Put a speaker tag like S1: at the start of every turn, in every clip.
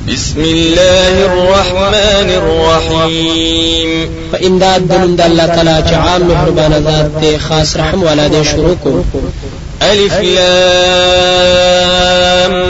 S1: بسم الله الرحمن الرحيم.
S2: فإمداد دنند الله تعالی چې عام مهربان ذات ته خاص رحم والا دې شروع کو.
S1: الف لام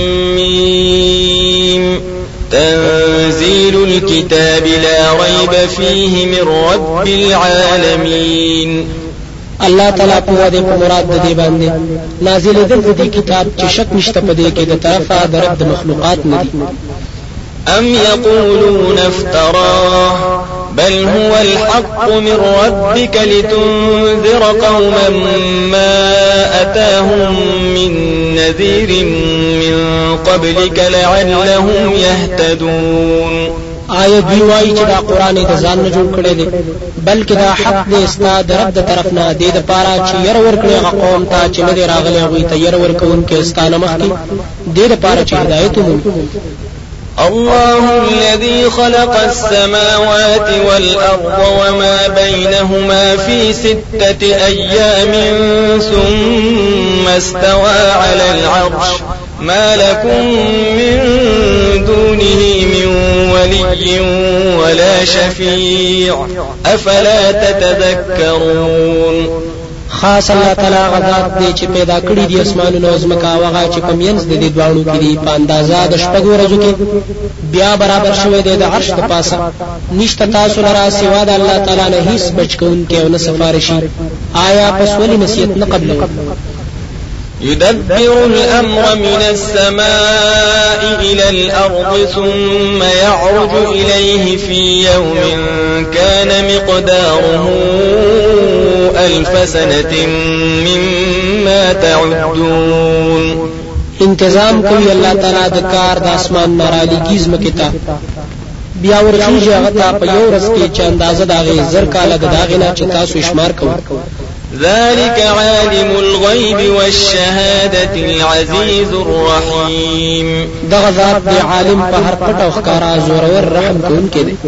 S1: میم تنزيل الكتاب لا ريب فيه من رب العالمين.
S2: الله تعالی په دې په مراد د دې باندې نازل دې کتاب چې شک نشته په دې کې د طرفه د رب مخلوقات نه دي.
S1: ام يقولون افتراه بل هو الحق من ربك لتنذر قوما ما أتاهم من نذير من قبلك لعلهم يهتدون.
S2: آیا دوی وایي چې دا قرآن د ځان نه جوړ کړی دی بلکې دا حق دی ستا د رب د طرف نه دی د پاره چې ير ورکړي هغه قوم ته چې نه دی راغلی هغوی ته ير ورکوونکی ستا نه مخکې دی د پاره چې هدایت ومومي.
S1: الله الذي خلق السماوات والأرض وما بينهما في 6 أيام ثم استوى على العرش ما لكم من دونه من ولي ولا شفيع أفلا تتذكرون.
S2: خاص الله تعالی غذات دی چې پیدا کړی دی اسمانونو او ځمکه هغه چې په منځ د دې دواړو کې دی په اندازه د شپږو ورځو کې بیا برابر شوی دی د عرش د پاسه نشته تاسو لرا سوا د الله تعالی نه هیڅ بچکونکي او نه سفارشي. آیا پس ولې نصیحت نه قبلوي؟
S1: يدبر الأمر من السماء إلى الأرض ثم يعرج إليه في يوم كان مقداره 1000 سنة مما تعدون.
S2: انتظام کوي الله تعالی د کار د اسمان نارالیږي ځمکې ته بیا ورخیږي هغه ته په یو ورځ کې چې اندازه د هغې 1000 کاله د هغې نه چې تاسو شمار کوئ.
S1: ذلك عالم الغيب والشهادة العزيز الرحيم.
S2: دغه ذات دی عالم په هر پټ او ښکارا زورور رحم کوونکی دی.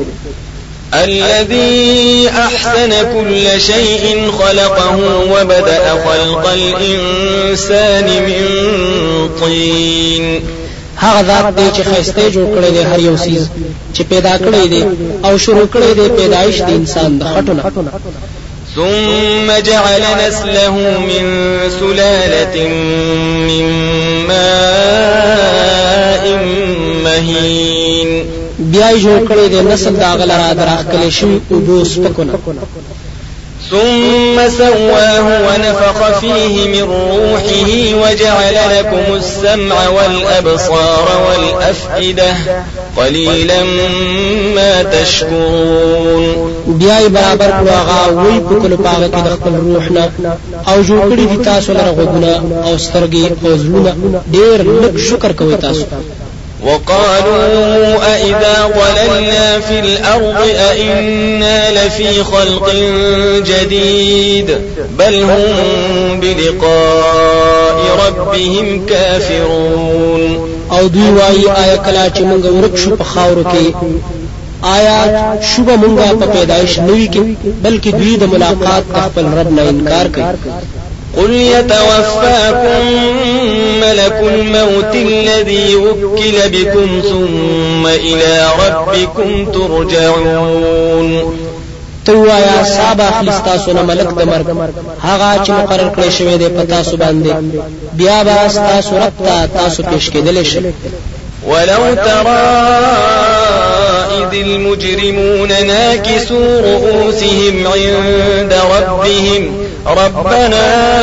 S1: الذي أحسن كل شيء خلقه وبدأ خلق الإنسان من طين.
S2: هغه ذات دی چې خسته جوړ کړی دی هر یو سیز چې پیدا کړی دی او شروع کړی دی پیدایش د انسان د خټونه.
S1: ثم جعل نسله من سلالة من ماء مهين.
S2: بیا جوړ کړی دی نسل د هغه لرا دراخکلی شوي اوبو سپکونه.
S1: ثم سواه ونفخ فيه من روحه وجعل لكم السمع والأبصار والأفئدة قليلا ما تشكرون.
S2: بیا برابر کړو هغه وی په کلو پاغه کې د خپل روح نه او جوړ کړی دي تاسو لره غوږونه او سترګې او زړونه ډېر لږ شکر کوئ تاسو.
S1: وقالوا أئذا ضللنا في الأرض أئنا لفي خلق جديد بل هم بلقاء ربهم كافرون.
S2: او دوی وایي آیا کله چې موږ ورک شو په خاورو کې آیا شوبه موږ په پیدایش نوي کې بلکې دوی د ملاقات خپل رب نه انکار کوي.
S1: قل يتوفاكم ملك الموت الذي وكل بكم ثم إلى ربكم ترجعون.
S2: توایا صاحب اخلصتاسو نه ملک د مرګ هغه چې مقرر کړی شوی دی په تاسو باندې بیا به تاسو رب ته تاسو پیش کېدلی شئ.
S1: ولو ترى إذ المجرمون ناكسوا رؤوسهم عند ربهم ربنا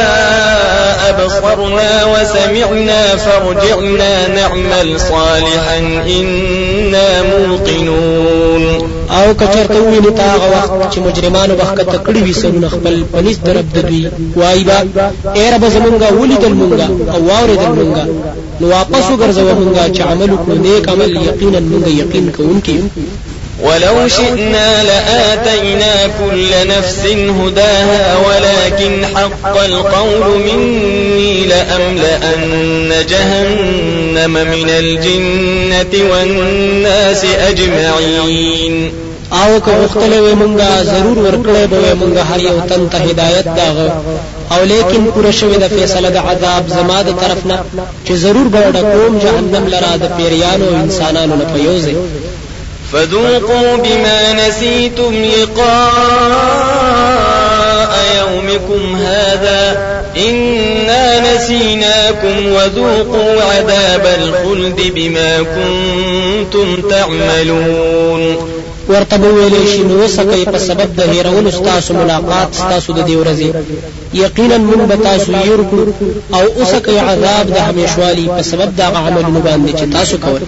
S1: أبصرنا وسمعنا فارجعنا نعمل صالحا إنا موقنون.
S2: او کچرته ویني تا هغه وخت چې مجرمانو بخکته کړي وي سرونه خپل پنځ درب د دوی وایي با اے رب زمونږه ولیدل مونږه او واورېدل مونږه نو واپس وګرځوه مونږه چې عمل وکړو نیک عمل یقینا مونږه یقین کوونکي.
S1: ولو شئنا لآتينا كل نفس هداها ولكن حق القول مني لأملأن جهنم من الجنة والناس أجمعين.
S2: او که وختلې وې مونږه ضرور ورکړې به مونږه هر یو تن ته هدایت داغه او لیکن پوره شوی د فیصله د عذاب زما د طرف نه چې ضرور به ډکوم جهنم لرا د پیریانو او انسانانو نه پیوځي
S1: فذوقوا بما نسيتم لقاء يومكم هذا إنا نسيناكم وذوقوا عذاب الخلد بما كنتم تعملون
S2: ورته ویلې شي نو وسکه په سبب د هیرولو ستاسو ملاقات ستاسو د دې ورځې یقینا موږ به تاسو یورکو او وسکه عذاب د همیشوالي په سبب د عملونو باندې چې تاسو کول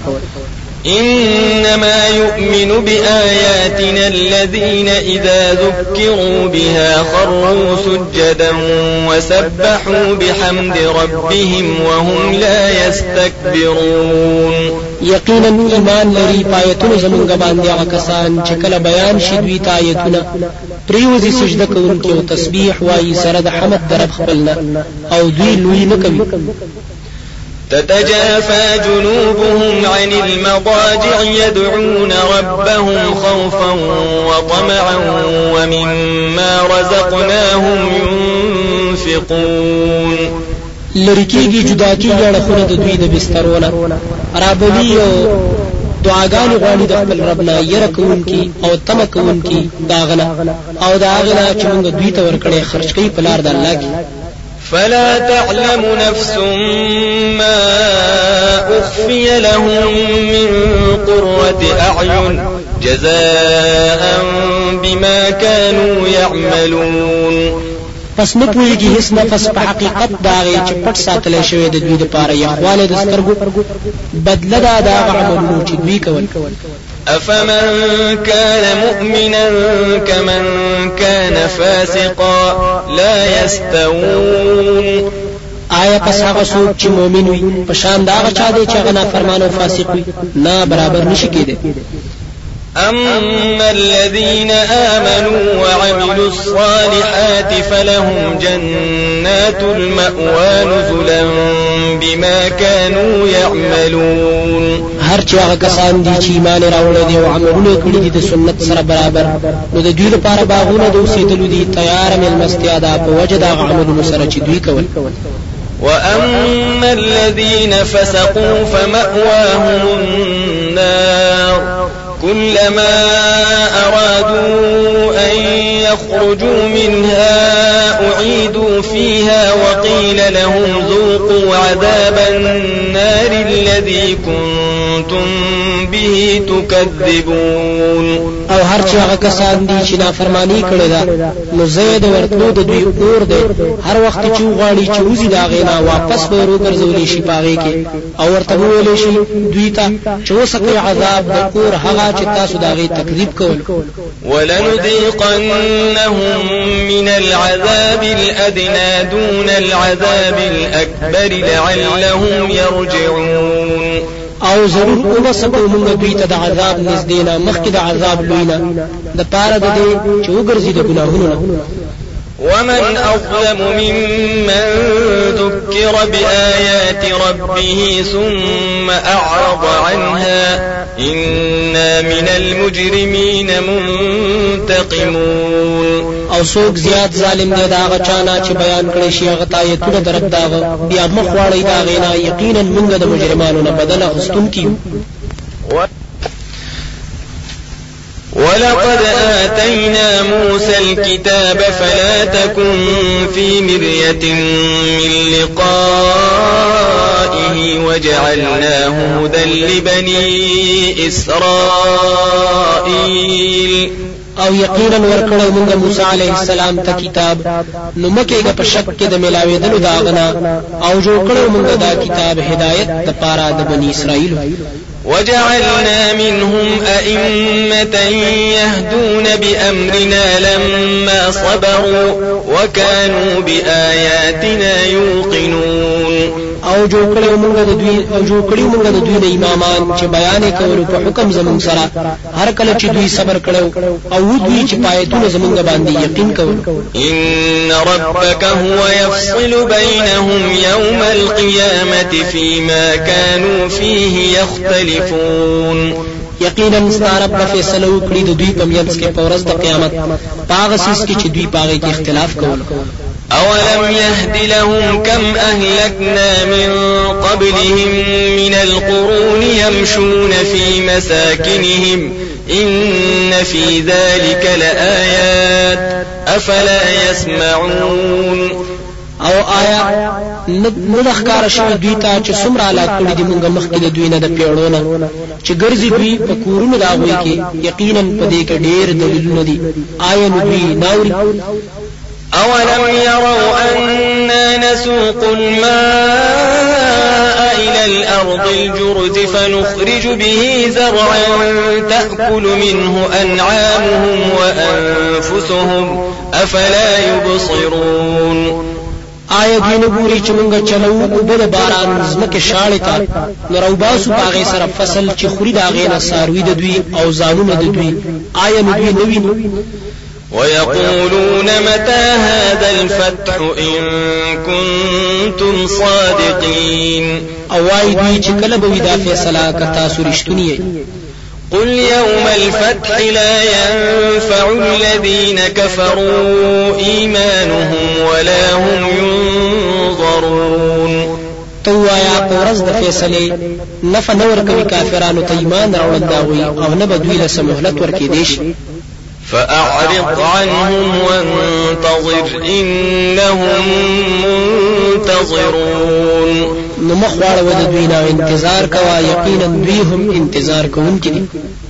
S1: إنما يؤمن بآياتنا الذين إذا ذكروا بها خروا سجدا وسبحوا بحمد ربهم وهم لا يستكبرون
S2: یقینا ایمان لري پایتونو زمونږ باندې هغه کسان چې کله بیان شي دوی ته آیتونه پریوزي سجده کوونکي او تسبیح وایي سره د حمد د رب خپلنا او دوی لوی نه کوي
S1: تتجافى جنوبهم عن المضاجع يدعون ربهم خوفا وطمعا ومما رزقناهم ينفقون
S2: لریکيږي جدا کیږي اړخونه د دوی د بسترونه رابلی او دعاګانې غواړي د خپل رب نه یره کوونکي او تمه کوونکي داغنه او داغنه چې موږ دوی ته ورکړې خرج کوي په لار د الله کې
S1: فلا تعلم نفس ما أخفي لهم من قرة أعين جزاء بما كانوا يعملون
S2: پس نه پوهیږي هیڅ نفس په حقیقت داغه چې پټ ساتل شوی د دوی لپاره یخواله د سترګو بدله دا د عملونو چې دوی کول
S1: أفمن كان مؤمنا كمن كان فاسقا لا يستوون
S2: آیا پس هغه څوک چې مؤمن وي په شان دا هغه چا دی چې هغه نافرمان او فاسق وي نه برابر نشي کېدی
S1: أما الذين آمنوا وعملوا الصالحات فلهم جنات المأوى نزلا بما كانوا يعملون
S2: هر چې هغه کسان دي چې ایمان راوړل دي او عملونه کړی دي د سنت سره برابر نو د دوی لپاره باغونه د اوسېدلو دي تیار مېلمستیا ده په وجه د عملونو سره چې دوی کول
S1: وأما الذين فسقوا فمأواهم النار كلما أرادوا أن يخرجوا منها أعيدوا فيها وقيل لهم ذوقوا عذاب النار الذي كنتم به تكذبون
S2: او هر چې هغه کسان دي چې نافرمانی کړې ده نو زید ورتلو د دوی اور ده هر وخت چې غواړي چې وزي دا غینا واپس به ورګرځولې شي پاغه کې او ورته ویلې شي دوی ته چې وسکه عذاب د اور هغه چې تاسو دا غي تکذیب کول
S1: ولنذيقنهم من العذاب الأدنى دون العذاب الأكبر لعلهم يرجعون
S2: او ضرور وبسکو موږ دوی ته د عذاب نزدینا مخکې د عذاب لوینا د پاره د دې چې وګرځي د ګناهونو
S1: ومن أظلم ممن ذكر بآيات ربه ثم أعرض عنها إنا من المجرمين منتقمون
S2: او څوک زیات ظالم دی دا هغه چانه چې بیان کړي شي هغه آیتونه د رب داغه بیا مخ واړی دا غینا یقینا موږ د مجرمانو نه بدل غستون کیو
S1: ولقد آتينا موسى الكتاب فلا تكن في مرية من لقائه وجعلناه هدى لبني إسرائيل
S2: او یقینا ورکړو موږ موسی علیه السلام ته کتاب نو مکه په شک کې د ملاویدلو داغنا او جوړ کړو موږ دا کتاب هدایت د پاره د بنی اسرائیل
S1: وجعلنا منهم أئمة يهدون بأمرنا لما صبروا وكانوا بآياتنا يوقنون
S2: او جوړ کړو موږ د دوی د امامان چې بیان کول په حکم زمون سره هر کله چې دوی صبر کړو او دوی چې پایتونه زمونږ باندې یقین کول
S1: ان ربك هو يفصل بينهم يوم القيامة فيما كانوا فيه يختلفون
S2: یقینا ستارب فیصله وکړي د دوی په میانس کې په ورځ د قیامت پاغه سیس کې چې دوی پاغه کې اختلاف کول
S1: أولم يهد لهم كم أهلكنا من قبلهم من القرون يمشون في مساكنهم إن في ذلك لآيات أفلا يسمعون
S2: او آیا ندخکار شوی دوی ته چې څومره هلاک کړي دي موږ مخکې د دوی نه د پیړونو چې ګرځي دوی په کورونو د هغوی کې یقینا په دې کې ډېر دلیلونه دي آیا نو دوی ناوري
S1: أولم يروا أنا نسوق الماء إلى الأرض الجرز فنخرج به زرعا تأكل منه أنعامهم وأنفسهم أفلا يبصرون
S2: آیا دوی نګوري چې موږ چلو او بل باران زمکه شاړې تا نروباسو باغې سره فصل چې خوري دا غینه ساروي د دوی او زانونه د دوی آیا نو دوی نویني
S1: ويقولون متى هذا الفتح إن كنتم صادقين
S2: او دوی چې کله به دا فیصله کتا سورشتونی
S1: قل يوم الفتح لا ينفع الذين كفروا إيمانهم ولا هم ينظرون
S2: توایا قرز د فیصله نف نور کوي کافرانو ته ایمان راوړل داوي او نه بدوی له سمهلت ورکې دیش
S1: فأعرض عنهم وانتظر إنهم منتظرون
S2: نو مخواړه ود دوی نه انتظار کوا یقینا دوی هم انتظار کوونکي دي